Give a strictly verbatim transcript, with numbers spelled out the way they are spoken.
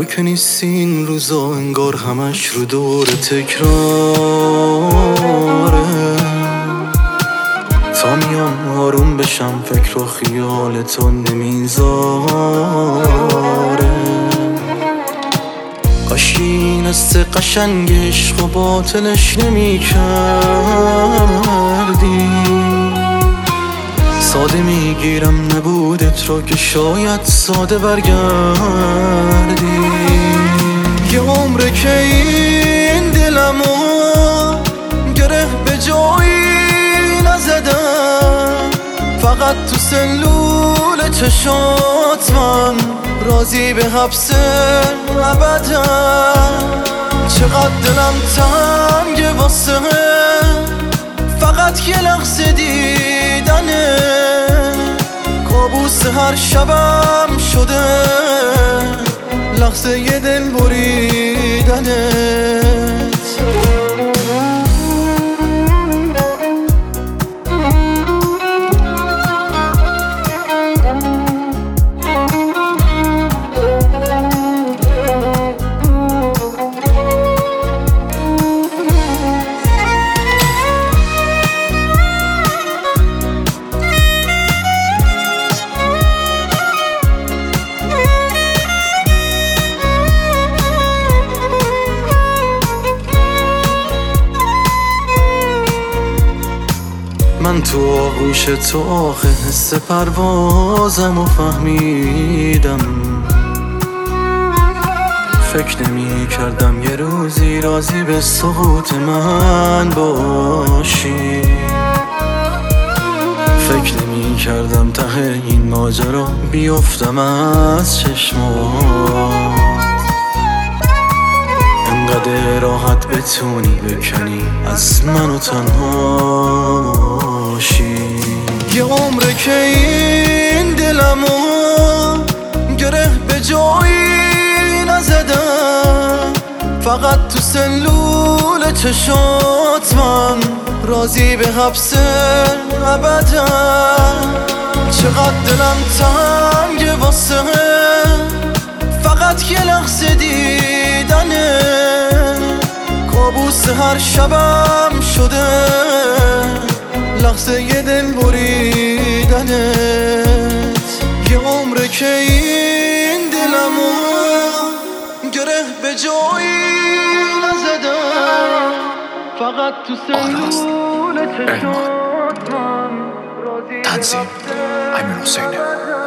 تو که نیستی این روزا انگار همش رو دور تکراره. تا میام آروم بشم فکر و خیال تو نمیذاره. کاشکی این است قشنگ عشق و باطلش نمی کردی. ساده میگیرم نبودت رو که شاید ساده برگردی. یه عمره که این دلمو گره به جایی نزدم. فقط تو سلول چشات من راضی به حبس ابدم. چقدر دلم تنگه واسه فقط یه لحظه دیدنه. کابوس هر شبم شده لحظه یه دل بریدنت. من تو آغوش تو آخه حس پروازم و فهمیدم. فکر نمی کردم یه روزی راضی به سقوط من باشی. فکر نمی کردم ته این ماجرا بیفتم از چشمات. انقدر راحت بتونی بکنی از منو تنها شی. یه عمره که این دلمو گره به جایی نزدم. فقط تو سلول چشات من راضی به حبس ابدم. چقدر دلم تنگه واسه فقط یه لحظه دیدنه. کابوس هر شبم شده لحظه یه دل بریدنت. یه عمره که این دلمو گره به جایی نزدم. فقط تو سلول چشات من راضی به تنظیم امیر حسینه.